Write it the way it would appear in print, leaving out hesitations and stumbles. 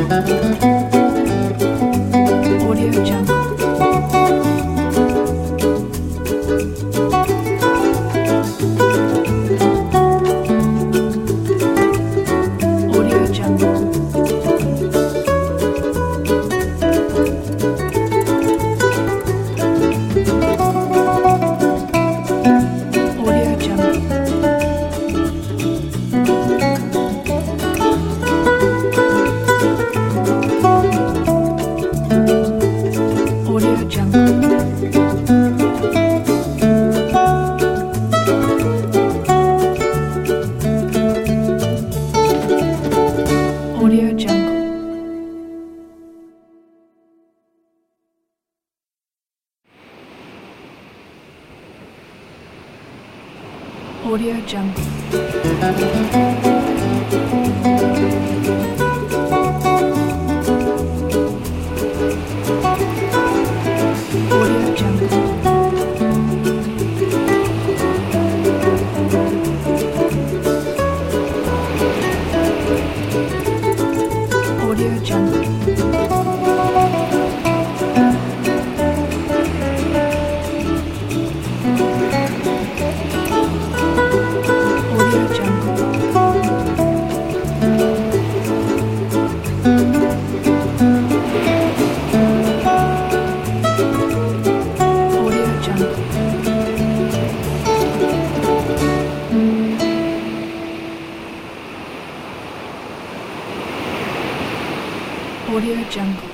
Audio Jungle. Audio Jungle. Audio Jungle. Audio Jungle. Audio Jungle. Audio Jungle. Audio Jungle. Audio Jungle. Audio Jungle. Audio Jungle. Audio Jungle.